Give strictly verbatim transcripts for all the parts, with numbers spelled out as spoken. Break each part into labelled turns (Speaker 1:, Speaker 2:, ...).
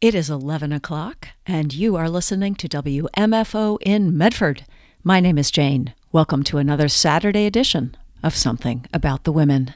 Speaker 1: It is eleven o'clock, and you are listening to W M F O in Medford. My name is Jane. Welcome to another Saturday edition of Something About the Women.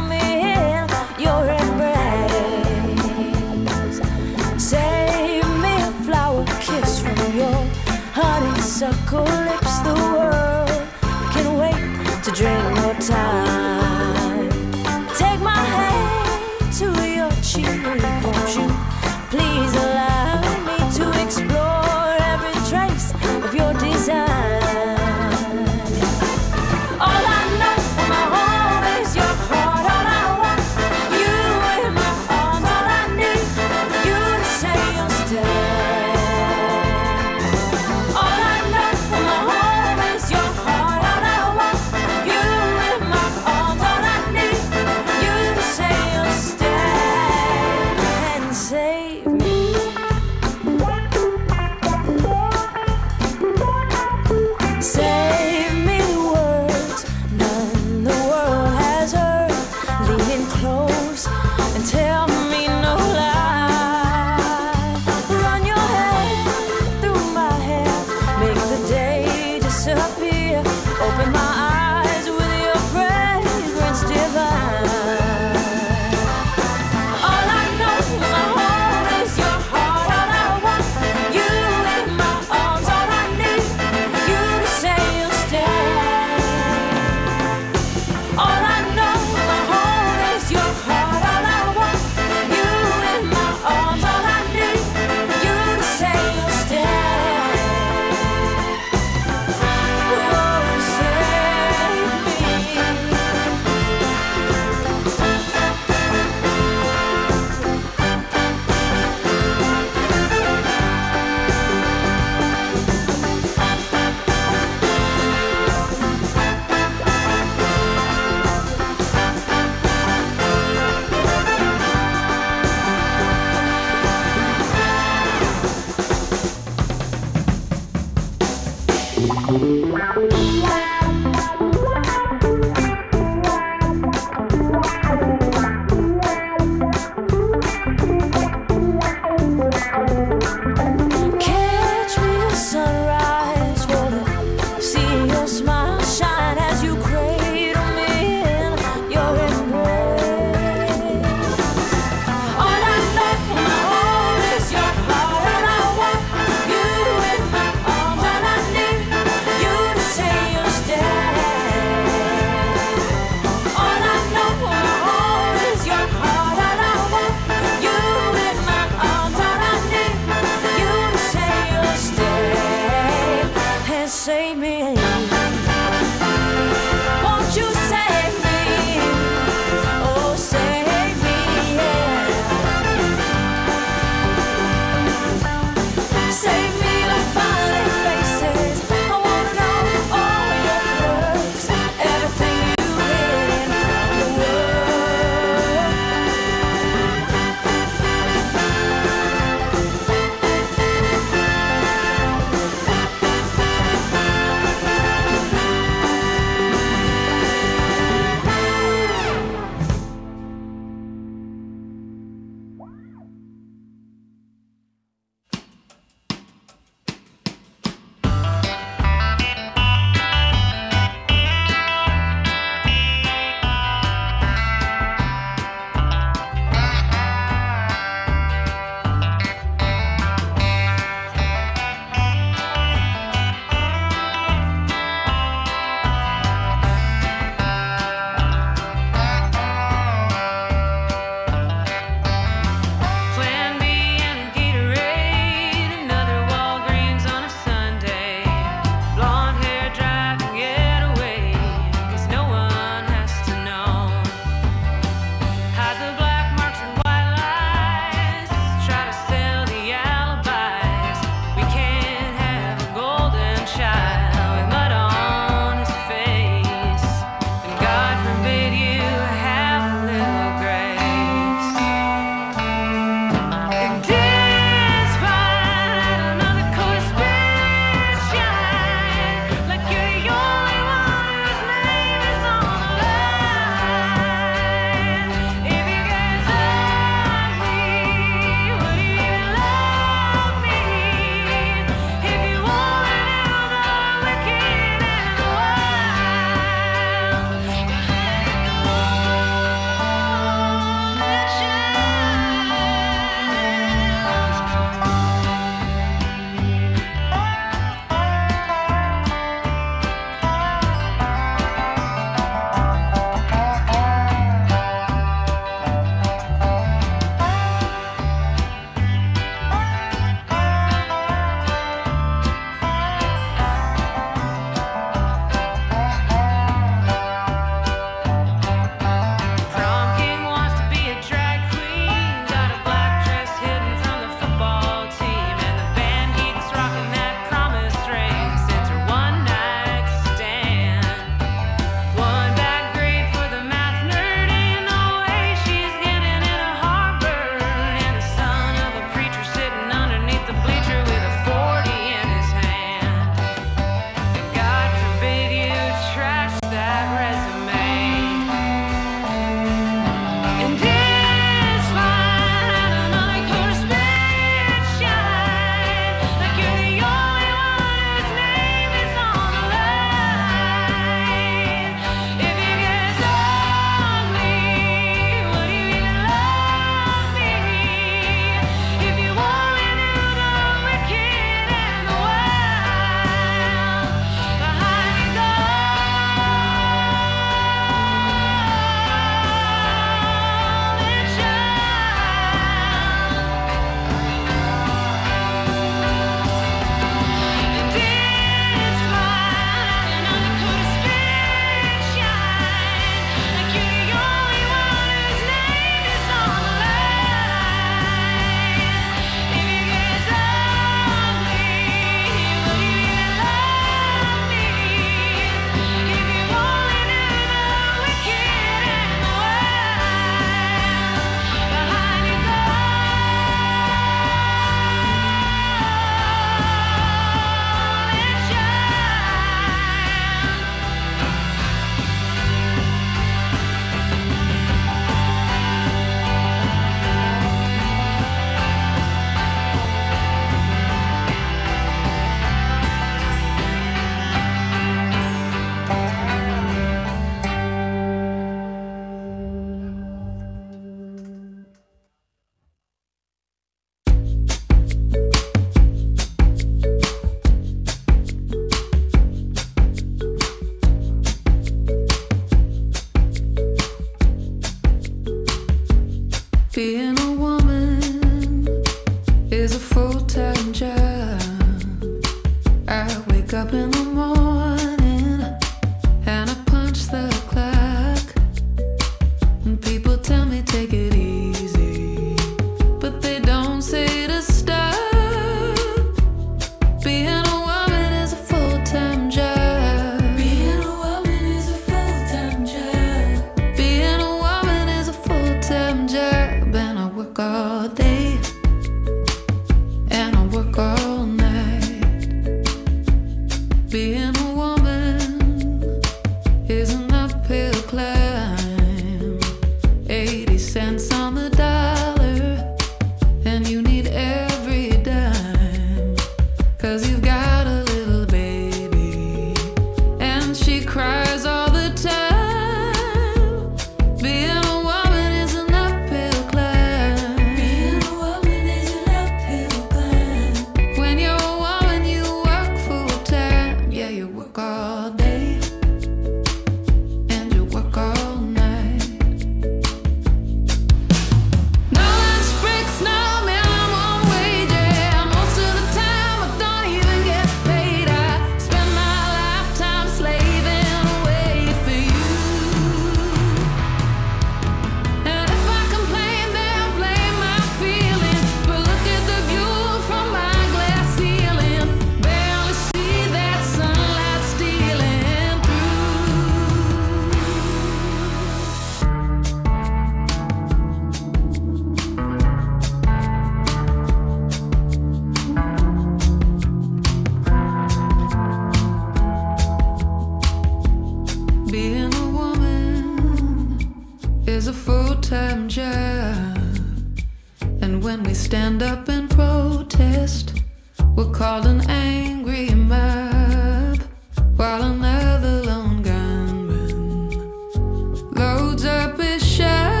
Speaker 2: is a full-time job. And when we stand up and protest, we're called an angry mob, while another lone gunman loads up his shots.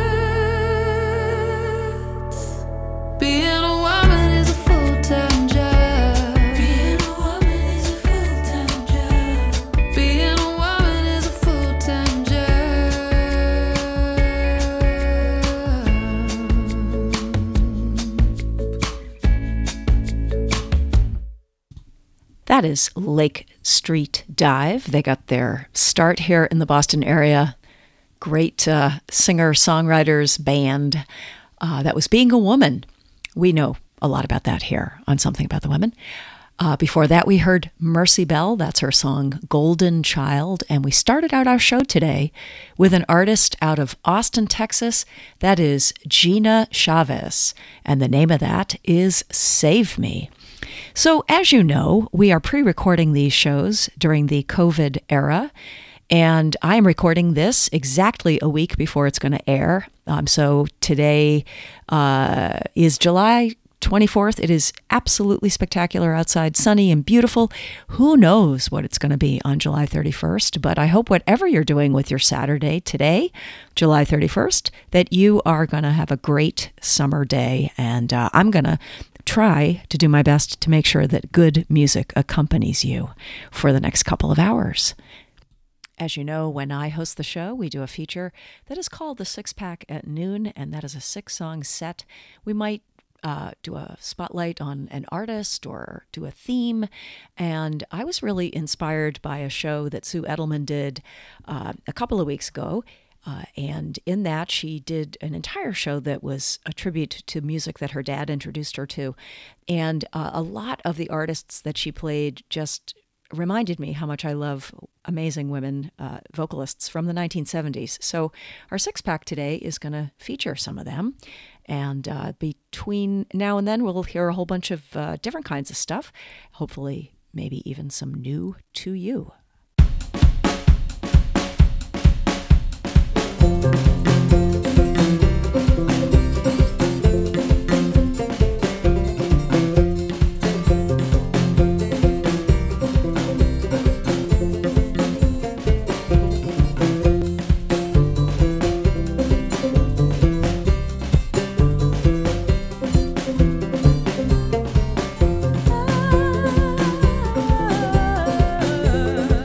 Speaker 2: Being a woman is a full-time job. Being a woman is a full-time job. Being a woman is a full-time job.
Speaker 1: That is Lake Street Dive. They got their start here in the Boston area. Great uh, singer-songwriters band. Uh, that was Being a Woman. We know a lot about that here on Something About the Women. Uh, before that, we heard Mercy Bell. That's her song Golden Child. And we started out our show today with an artist out of Austin, Texas. That is Gina Chavez. And the name of that is Save Me. So as you know, we are pre-recording these shows during the COVID era. And I am recording this exactly a week before it's going to air. Um, so today uh, is July twenty-fourth. It is absolutely spectacular outside, sunny and beautiful. Who knows what it's going to be on July thirty-first, but I hope whatever you're doing with your Saturday today, July thirty-first, that you are going to have a great summer day. And uh, I'm going to try to do my best to make sure that good music accompanies you for the next couple of hours. As you know, when I host the show, we do a feature that is called The Six Pack at Noon, and that is a six-song set. We might uh, do a spotlight on an artist or do a theme, and I was really inspired by a show that Sue Edelman did uh, a couple of weeks ago. Uh, and in that, she did an entire show that was a tribute to music that her dad introduced her to. And uh, a lot of the artists that she played just reminded me how much I love amazing women uh, vocalists from the nineteen seventies. So our six-pack today is going to feature some of them. And uh, between now and then, we'll hear a whole bunch of uh, different kinds of stuff. Hopefully, maybe even some new to you.
Speaker 2: Ah.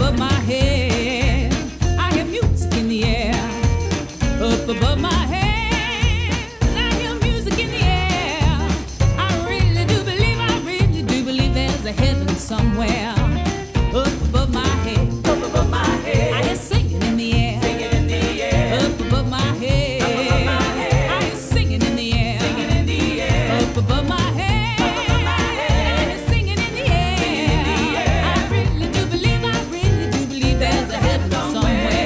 Speaker 2: above my head, I hear music in the air. Up above my head, I hear music in the air. I really do believe, I really do believe there's a heaven somewhere. Up above my head, up above my head, I hear singing in the air, singing in the air. Up above my head, up above my head, I hear singing in the air, singing in the air. Up above my head, up above my head, I hear singing in the air, singing in the air. I really do believe, I really do believe there's a heaven somewhere.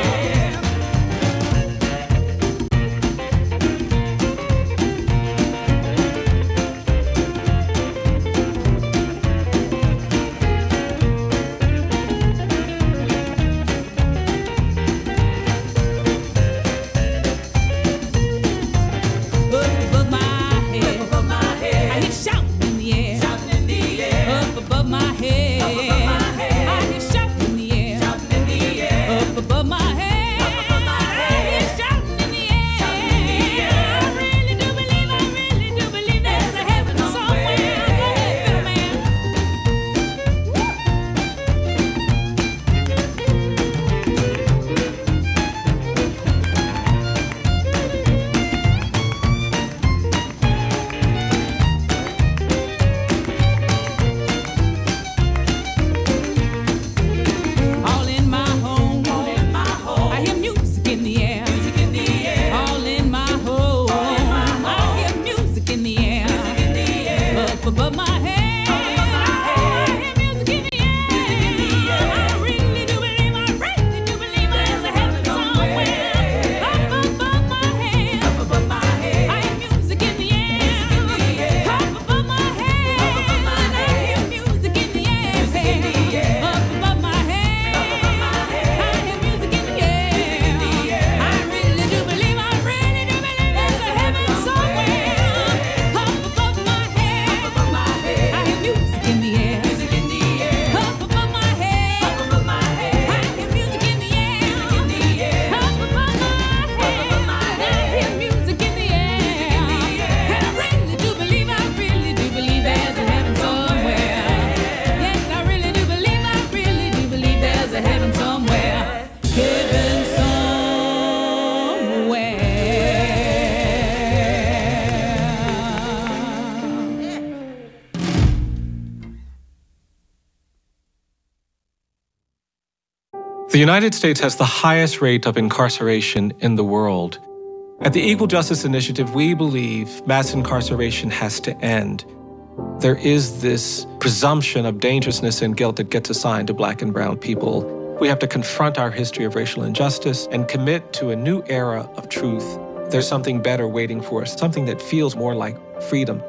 Speaker 3: The United States has the highest rate of incarceration in the world. At the Equal Justice Initiative, we believe mass incarceration has to end. There is this presumption of dangerousness and guilt that gets assigned to Black and brown people. We have to confront our history of racial injustice and commit to a new era of truth. There's something better waiting for us, something that feels more like freedom.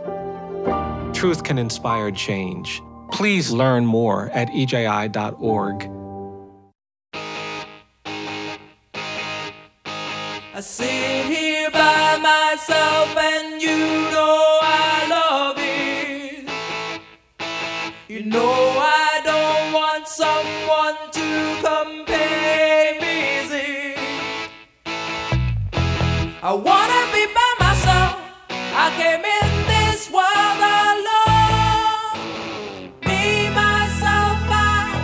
Speaker 3: Truth can inspire change. Please learn more at E J I dot org.
Speaker 4: I sit here by myself and you know I love it. You know I don't want someone to come pay visit. I wanna be by myself. I came in this world alone. Me, myself, I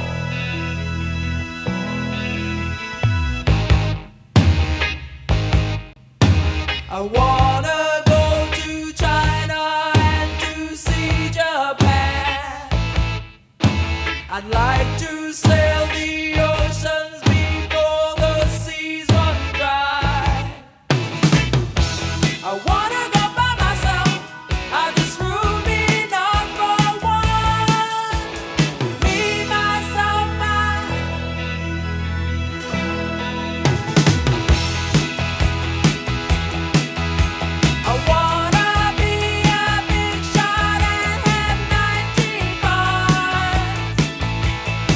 Speaker 4: I wanna go to China and to see Japan. I'd like to sail the oceans before the seas run dry. I wanna go by myself. I just room me not for one. Me, myself, I I wanna be a big shot and have nineteen cars.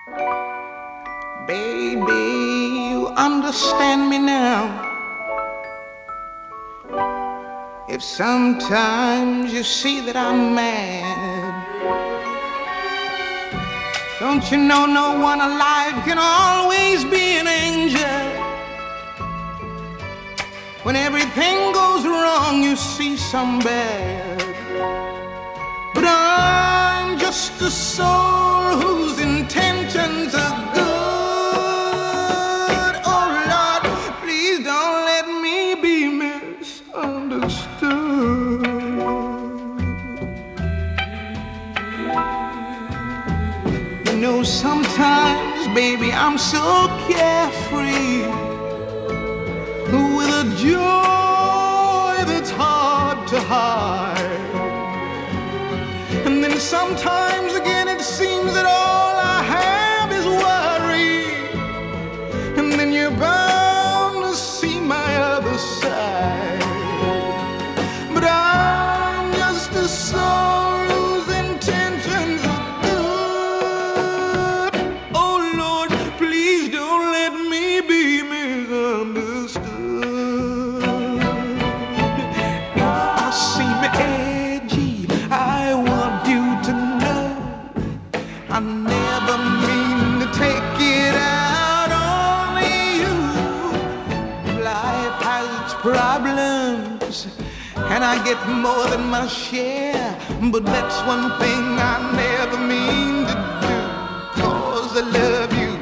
Speaker 5: Baby, you understand me now. If sometimes you see that I'm mad, don't you know no one alive can always be an angel? When everything goes wrong, you see some bad. But I'm just a soul whose intentions are good. Oh Lord, please don't let me be misunderstood. You know, sometimes, baby, I'm so carefree, with a joy that's hard to hide. And then sometimes again it seems that all I have is worry. And then you're bound to see my other side. But I'm just a soul whose intentions are good. Oh Lord, please don't let me be misunderstood. I never mean to take it out on you. Life has its problems, and I get more than my share. But that's one thing I never mean to do, 'cause I love you.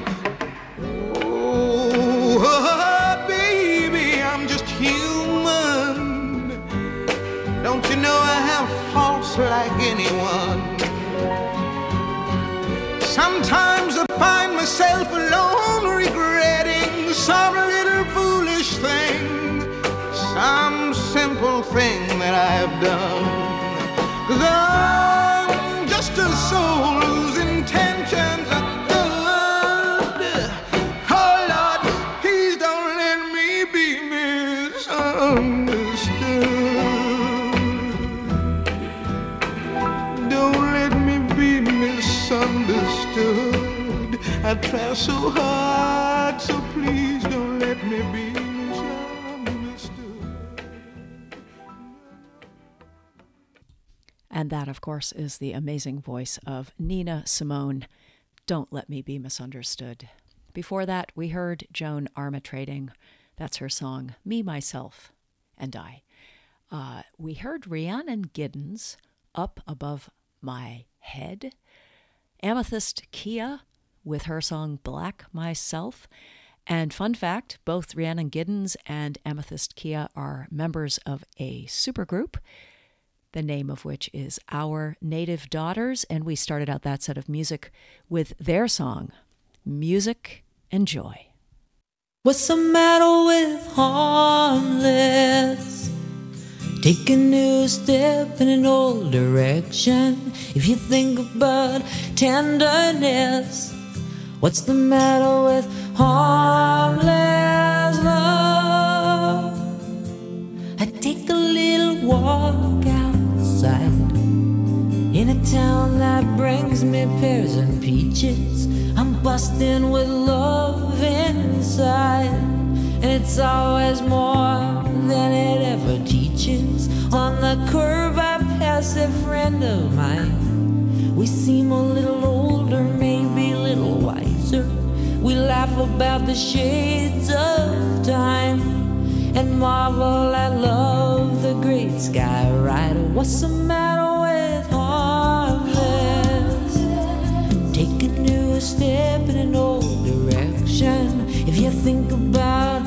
Speaker 5: Oh, baby, I'm just human. Don't you know I have faults like anyone? Sometimes I find myself alone, regretting some little foolish thing, some simple thing that I've done. 'Cause I'm just a soul whose intentions are good. Oh Lord, please don't let me be misunderstood. Don't let me be misunderstood. I try so hard, so please don't let me be misunderstood.
Speaker 1: And that, of course, is the amazing voice of Nina Simone. Don't Let Me Be Misunderstood. Before that, we heard Joan Armatrading. That's her song, Me, Myself, and I. Uh, we heard Rhiannon Giddens, Up Above My Head. Amethyst Kia with her song Black Myself. And fun fact, both Rhiannon Giddens and Amethyst Kia are members of a supergroup, the name of which is Our Native Daughters, and we started out that set of music with their song, Music and Joy.
Speaker 6: What's the matter with harmless? Take a new step in an old direction. If you think about tenderness, what's the matter with harmless love? I take a little walk outside in a town that brings me pears and peaches. I'm busting with love inside, and it's always more than it ever teaches. On the curb I pass a friend of mine. We seem a little older, maybe a little wiser. We laugh about the shades of time and marvel at love, the great sky rider. What's the matter with harmless? Take a new step in an old direction. If you think about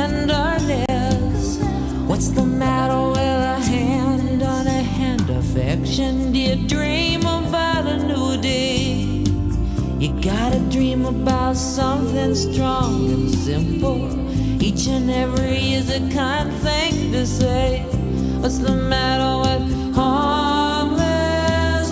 Speaker 6: tenderness, what's the matter with a hand on a hand affection? Do you dream about a new day? You gotta dream about something strong and simple. Each and every is a kind thing to say. What's the matter with harmless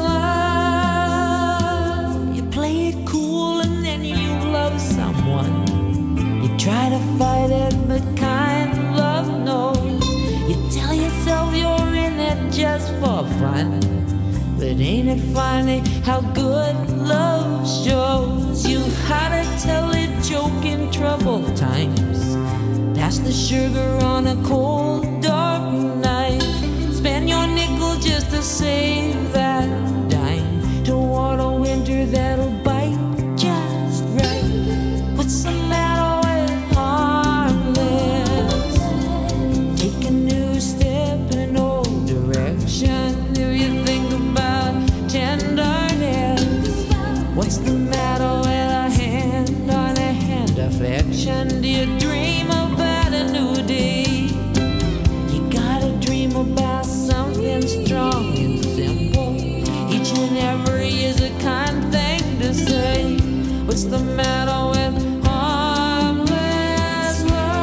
Speaker 6: love? You play it cool and then you love someone. You try to fight it, but kind love knows. You tell yourself you're in it just for fun, But ain't it funny how good love shows you how to tell a joke in troubled times? Pass the sugar on a cold, dark night. Spend your nickel just to save that dime toward a winter that'll bite just right. What's the matter with harmless? Take a new step in an old direction. If you think about tenderness, what's the matter with a hand on a hand affection? Do you dream about a new day? You gotta dream about something strong and simple. Each and every is a kind thing to say. What's the matter with harmless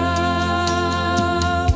Speaker 6: love?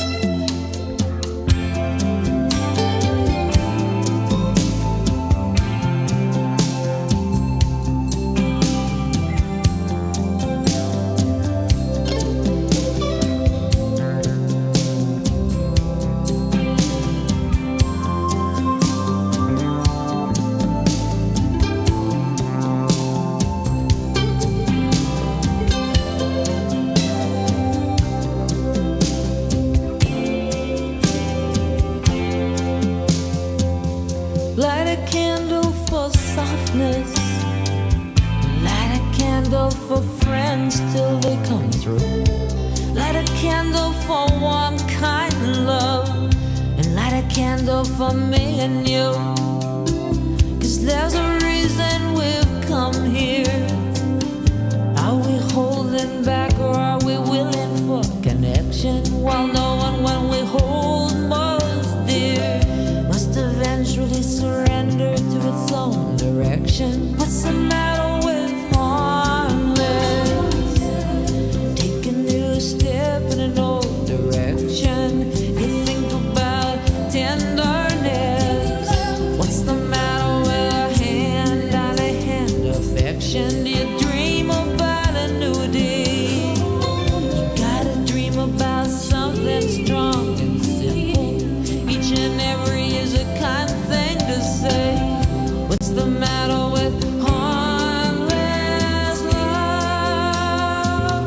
Speaker 6: Light a candle for softness. Light a candle for friends till they come through. Light a candle for warm, kind love. And light a candle for me and you. Cause there's a reason we've come here. Are we holding back or are we willing for connection? While knowing when we hold most dear must eventually surrender to its own direction. What's the matter with harmless? Take a new step in an old direction. You think about tenderness. What's the matter with a hand on a hand affection? Do you dream about a new day? You gotta dream about something strong and simple. Each and every is a kind thing to say. What's the matter with harmless love?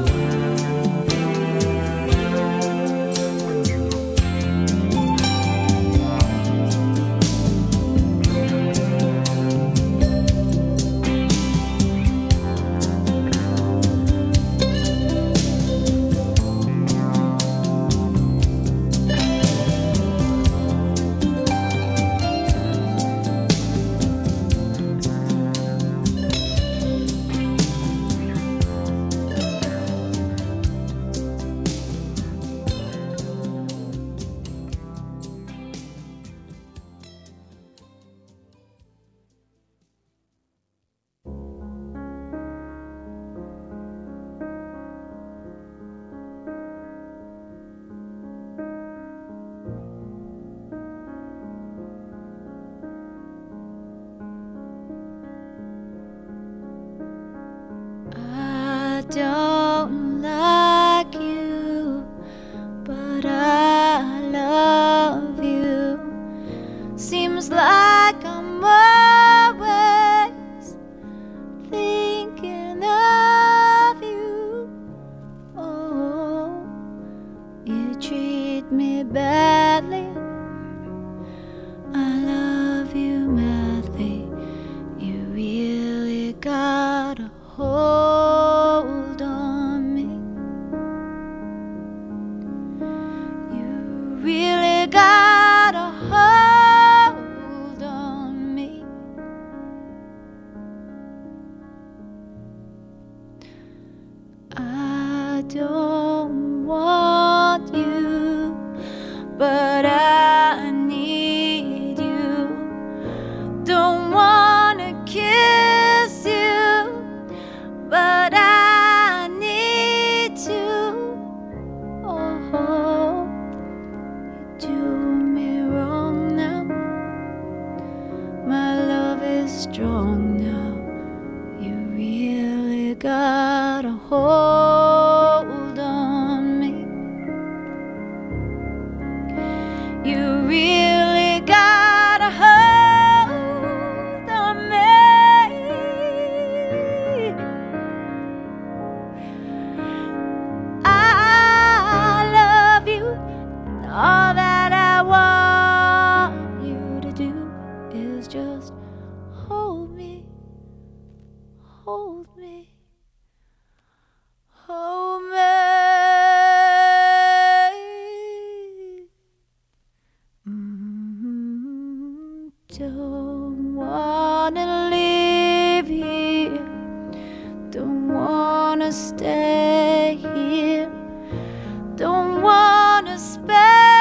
Speaker 7: I don't like you, but I love you. Seems like I'm always thinking of you. Oh, you treat me badly. I love you madly. You really got a hold on me. You really got a hold on me. I don't want you, but I need you. Don't wanna kiss you, but I need to. Oh, you do me wrong now. My love is strong now. You really got a hold on me. You really got a hold Don't wanna live here, don't wanna stay here, don't wanna spend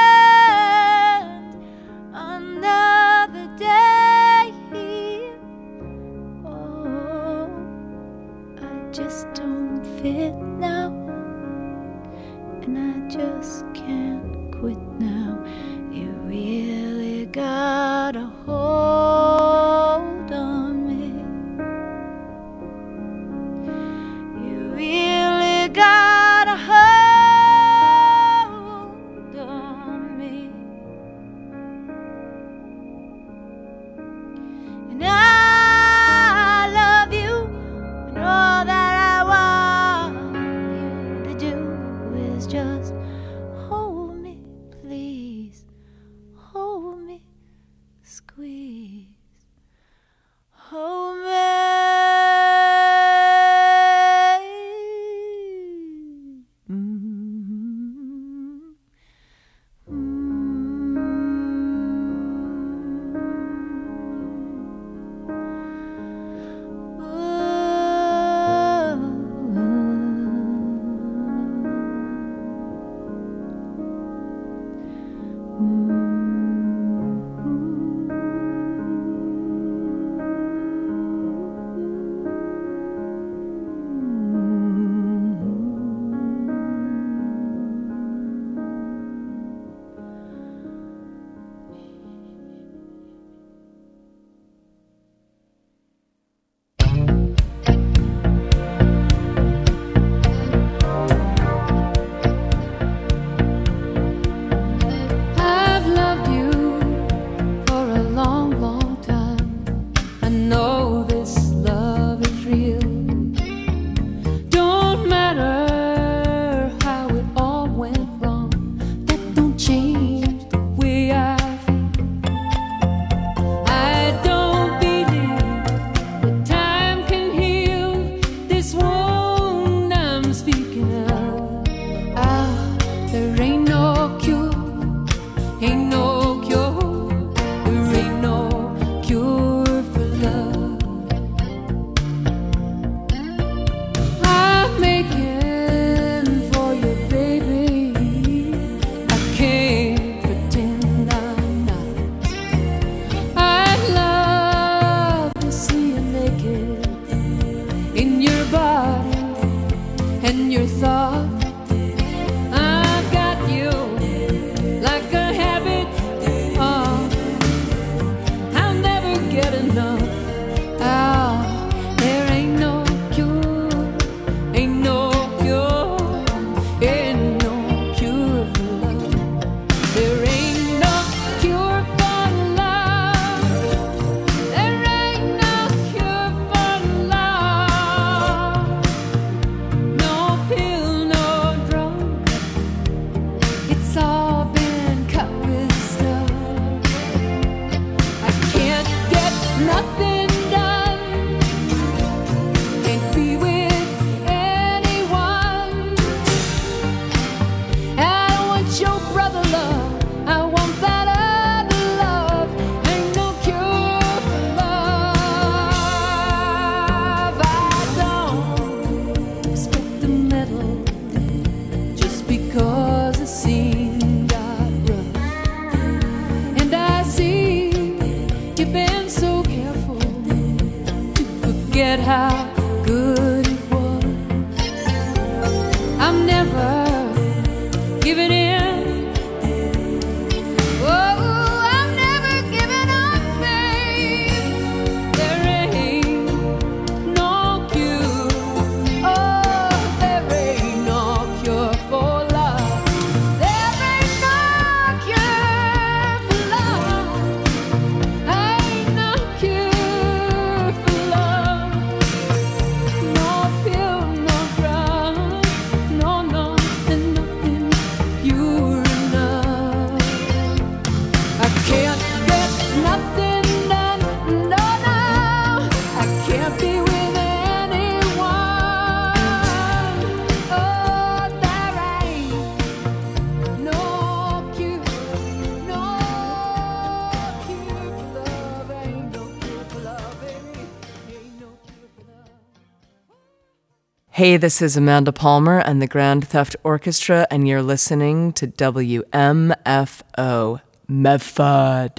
Speaker 7: another day here. Oh, I just don't fit now, and I just can't quit now. You really got a hold on me. You really got a hold on me. And I love you, and all that I want you to do is just hold me, please. Hold me, squeeze, hold me. Mm-hmm. I've loved you for a long, long time. I know this love is real. Don't matter how it all went wrong, that don't change the way I feel. I don't believe that time can heal this wound I'm speaking of. Ah, there ain't no cure. Ain't no cure, there ain't no cure for love. I'm making for you, baby. I can't pretend I'm not. I'd love to see you naked in your body and your thought. I've got you like a habit. Oh, I'll never get enough. Oh, there ain't no cure, ain't no cure, ain't no cure for love. There ain't no cure for love. There ain't no cure for love. No pill, no drug. It's all been cut with stuff. I can't get nothing done. Can't be with anyone. I don't want your brother love. I want that other love. Ain't no cure for love. I don't expect the medal just because the scene got rough. And I see you've been so careful to forget how good it was. I'm never giving in. Oh, I'm never giving up, babe. There ain't no cure. Oh, there ain't no cure for love. There ain't no cure for love. Ain't no cure for love.
Speaker 8: Hey, this is Amanda Palmer and the Grand Theft Orchestra, and you're listening to W M F O, Medford.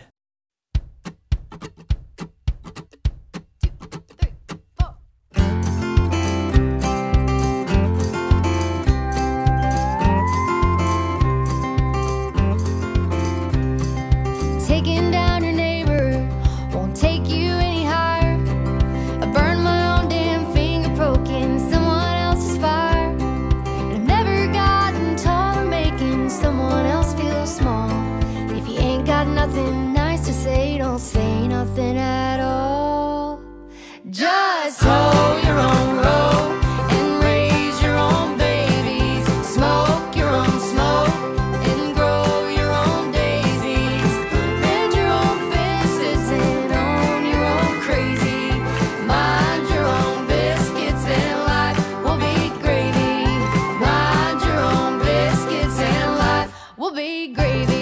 Speaker 9: Taking down your neighbor won't take you any higher. I burned my own damn finger poking someone else's fire. And I've never gotten taller making someone else feel small. And if you ain't got nothing nice to say, don't say nothing at all. Just hoe your own row and raise your own babies. Smoke your own smoke and grow your own daisies. Mend your own fences and own your own crazy. Mind your own biscuits and life will be gravy. Mind your own biscuits and life will be gravy.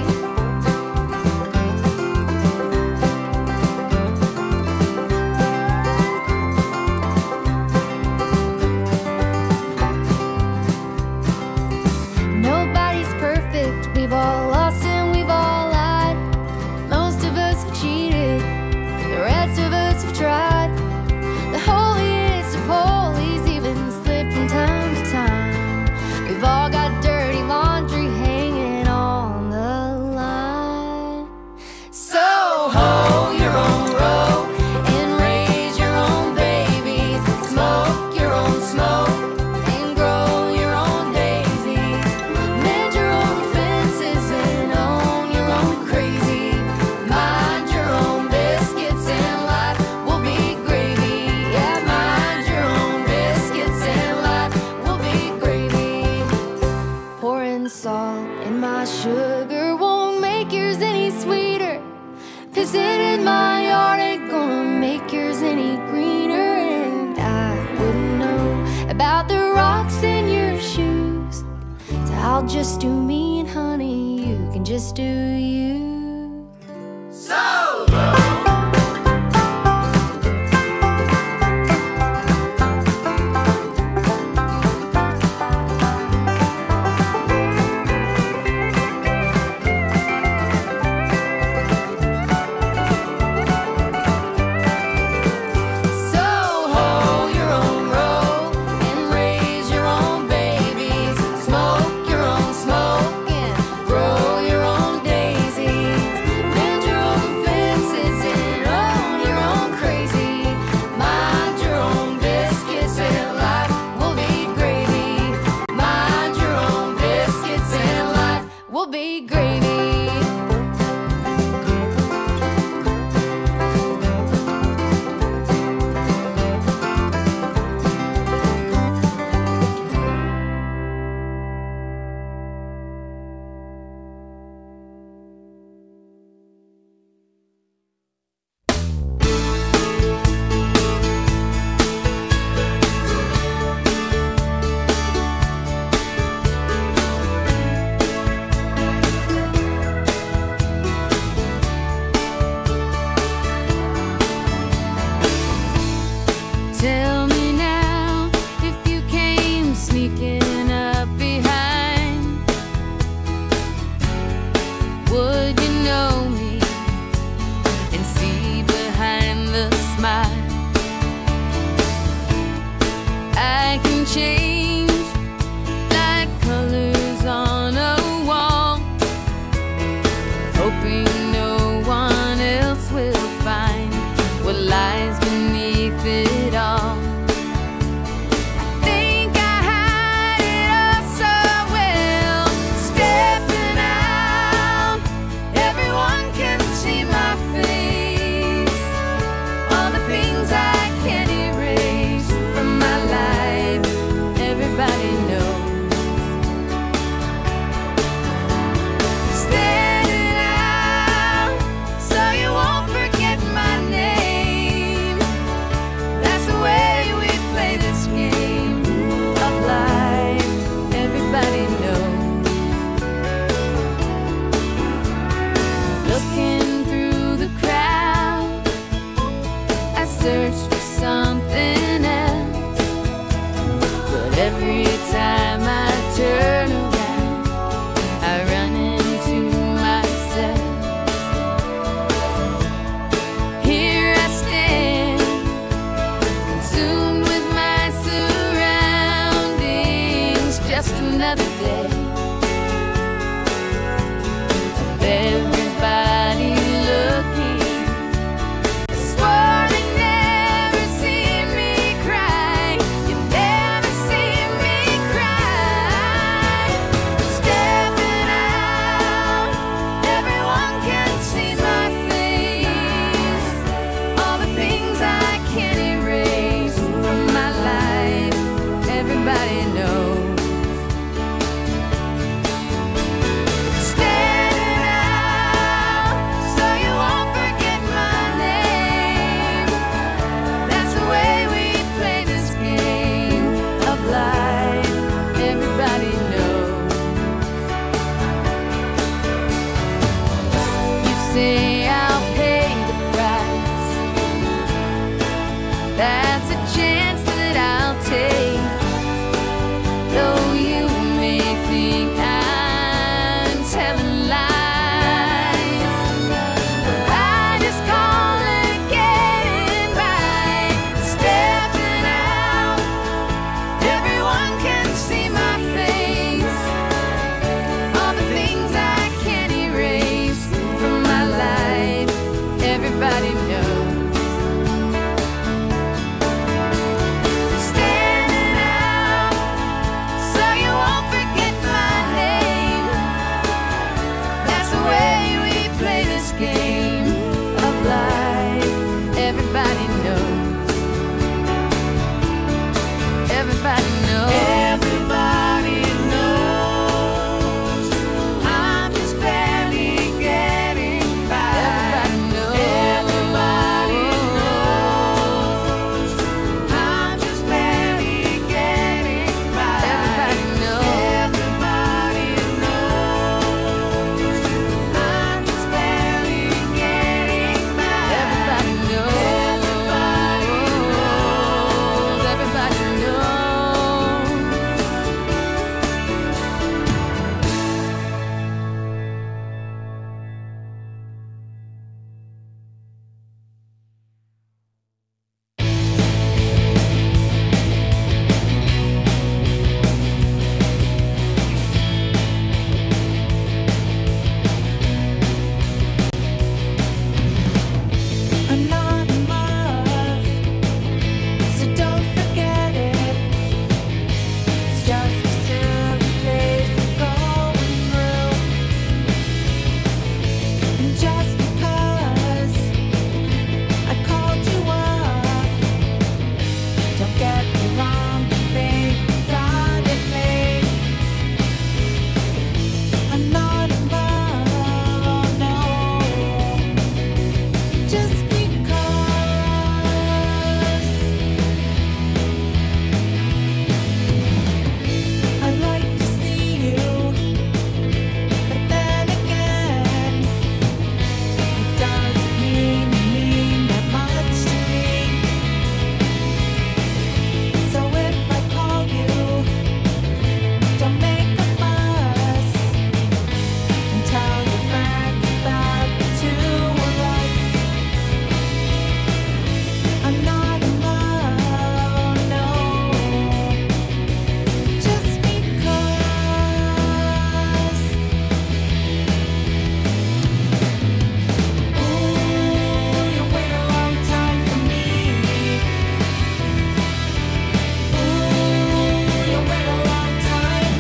Speaker 9: Nobody's perfect, we've all lost and we've all lied. Most of us have cheated, the rest of us have tried. The holiest of holies even slip from time to time. We've all got dirty laundry hanging on the line. So hoe your own row and raise your own babies. Smoke your own smoke and grow your own daisies. Mend your own fences and own your own crazy. Mind your own biscuits and life will be gravy. Yeah, mind your own biscuits and life will be gravy. Pouring salt in my sugar won't make yours any sweeter. Pissing in my yard ain't gonna make yours any greener. And I wouldn't know about the rocks in your shoes. So I'll just do me, and honey, you can just do you. So hoe your own row and raise your own babies. Smoke your own smoke and grow your own daisies. Mend your own fences and own your own crazy. Mind your own biscuits and life will be gravy. Mind your own biscuits and life will be gravy. Tell me now if you came sneaking up behind. Would you know me and see behind the smile? I can change like colors on a wall, hoping no one else will find what lies beneath it all. Think I hide it all so well. Stepping out, everyone can see my face. All the things I can't erase from my life, everybody knows. Standing out so you won't forget my name. That's the way we play this game of life, everybody knows. Looking through the crowd, I searched for something else.
Speaker 2: knows. Standing out so you won't forget my name. That's the way we play this game of life. Everybody knows. Everybody knows. Everybody knows. I'm just barely getting by. Everybody knows. Everybody knows. I'm just barely getting by. Everybody knows. Everybody knows. I'm just barely getting by. Everybody knows. Everybody knows. Everybody knows. I'm not in love, so don't forget it. It's just a silly phase I'm going through. And just because I called you up, don't get me wrong, babe, you got it made. I'm not in love, oh no. Just because I like to see you, but then again, it doesn't mean mean that much to me. So if I call you, don't make a fuss and tell your friends about the two of us. I'm not in love, no. Just because. Ooh, you wait a long time for me. Ooh, you wait a long time.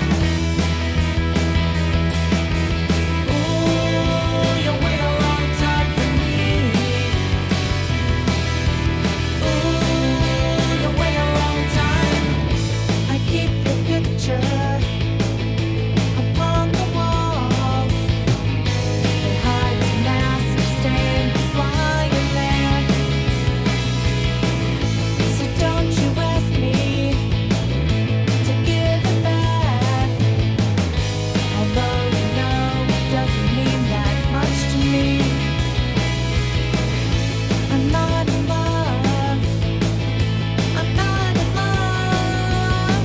Speaker 2: Ooh, you wait a long time for me. Ooh, you wait a long time. I keep your picture upon the wall. It hides a massive stain that's lying there. So don't you ask me to give it back. Although you know it doesn't mean that much to me. I'm not in love. I'm not in love.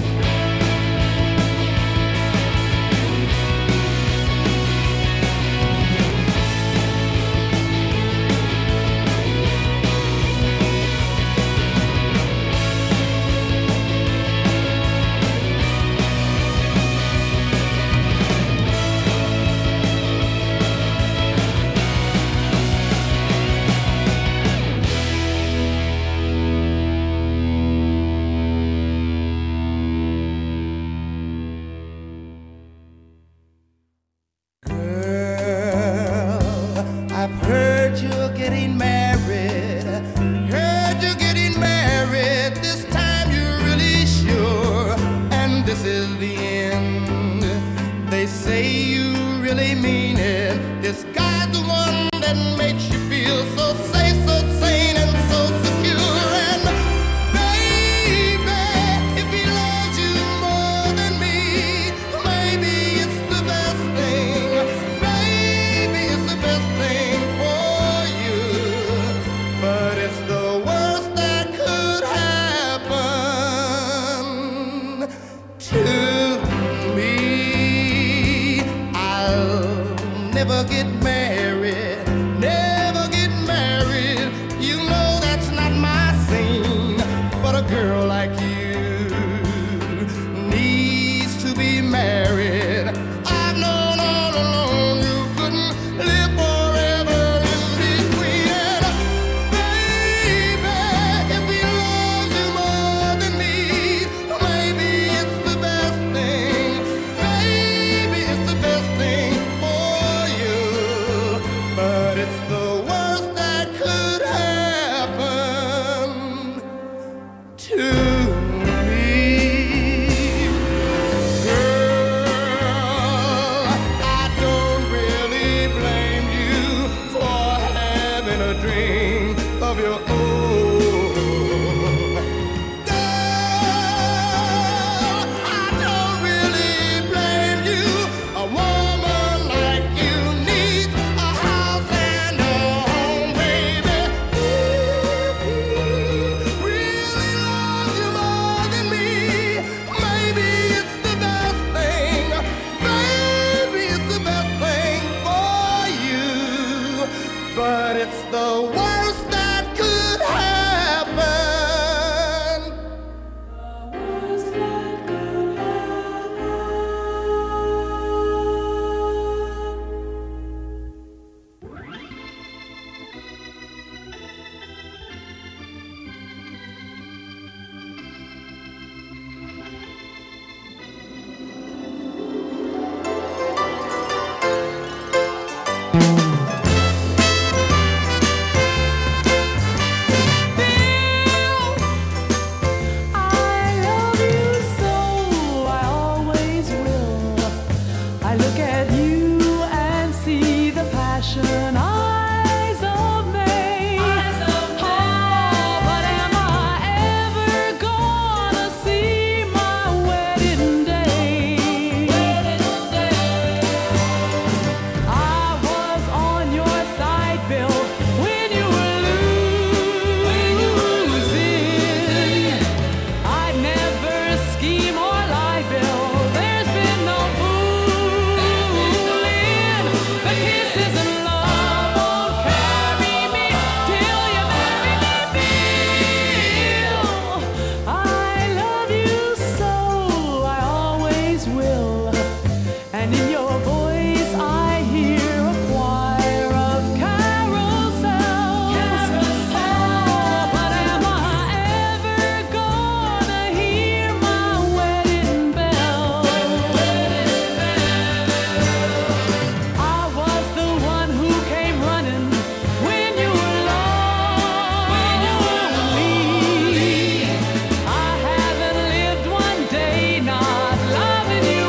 Speaker 5: Girl, I've heard you're getting married. Heard you're getting married. This time you're really sure. And this is the end. They say you really mean it. This guy's the one that makes you feel so safe, so sane, and so secure. And baby, if he loves you more than me, maybe it's the best thing. Baby, it's the best thing for you. But it's the worst that could happen to me. I'll never get married, never get married. You know that's not my scene. But a girl like you needs to be married. I've known all along you couldn't live forever in between. And you. Oh, girl, I don't really blame you. A woman like you needs a house and a home, baby. If he really loves you more than me, maybe it's the best thing. Maybe it's the best thing for you. But it's the worst that could happen. The worst that could happen.
Speaker 4: I love you so, I always will. I look at you and see the passion eyes of May. Oh, but am I ever gonna see my wedding day? I was on your side, Bill, when you were losing. I'd never scheme or lie, Bill. There's been no fooling. The kisses and love won't carry me till you marry me, Bill. I love you so, I always will. And in your voice I hear a choir of carousels. Oh, but am I ever gonna hear my wedding bell? I was the one who came running when you were lonely. I haven't lived one day not loving you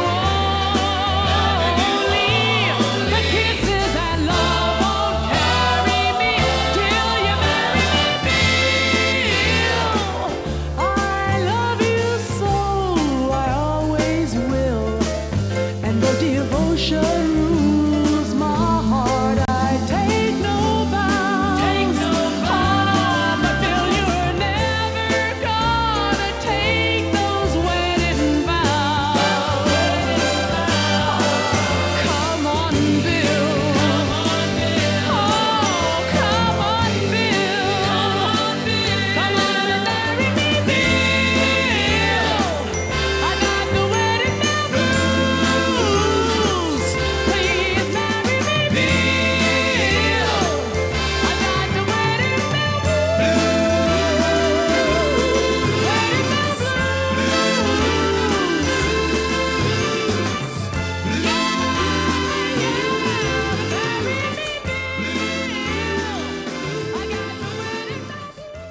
Speaker 4: only. The kisses and love won't carry me till you marry me, Bill. I love you so, I always will. And though devotion rules my heart, I take no vows. Oh, but Bill, you're never gonna take those wedding vows. Come on, Bill. Oh, come on, Bill. Come on and marry me, Bill. I got the wedding bell blues. Please marry me, Bill. I got the wedding bell blues. Wedding bell blues. Yeah, yeah, marry me, Bill. I got the wedding bell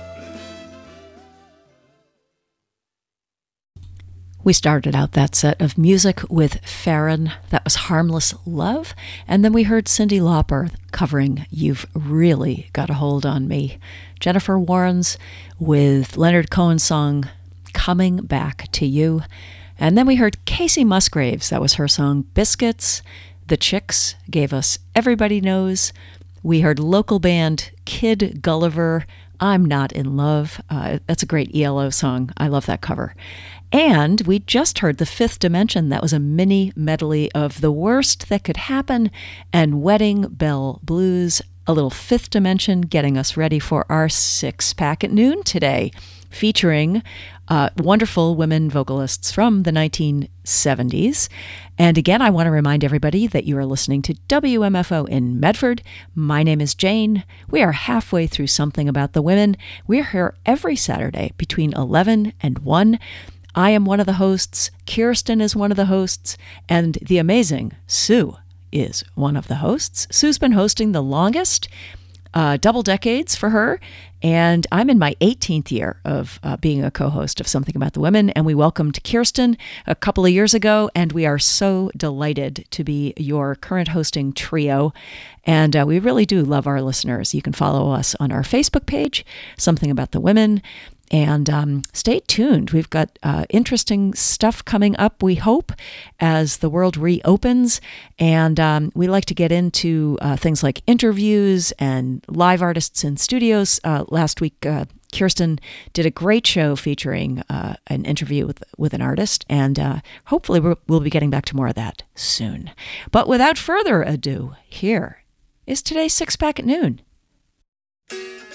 Speaker 1: We started out that set of music with Farron. That was Harmless Love. And then we heard Cyndi Lauper covering You've Really Got a Hold on Me. Jennifer Warnes with Leonard Cohen's song Coming Back to You. And then we heard Casey Musgraves. That was her song Biscuits. The Chicks gave us Everybody Knows. We heard local band Kid Gulliver, I'm Not in Love. Uh, that's a great E L O song. I love that cover. And we just heard The Fifth Dimension. That was a mini medley of The Worst That Could Happen and Wedding Bell Blues. A little Fifth Dimension getting us ready for our six-pack at noon today, featuring uh, wonderful women vocalists from the nineteen seventies. And again, I want to remind everybody that you are listening to W M F O in Medford. My name is Jane. We are halfway through Something About the Women. We're here every Saturday between eleven and one. I am one of the hosts, Kirsten is one of the hosts, and the amazing Sue is one of the hosts. Sue's been hosting the longest. uh, double decades for her. And I'm in my eighteenth year of uh, being a co-host of Something About the Women. And we welcomed Kirsten a couple of years ago, and we are so delighted to be your current hosting trio. And uh, we really do love our listeners. You can follow us on our Facebook page, Something About the Women. And um, stay tuned. We've got uh, interesting stuff coming up, we hope, as the world reopens. And um, we like to get into uh, things like interviews and live artists in studios. Uh, last week, uh, Kirsten did a great show featuring uh, an interview with, with an artist. And uh, hopefully we'll, we'll be getting back to more of that soon. But without further ado, here is today's Six Pack at Noon.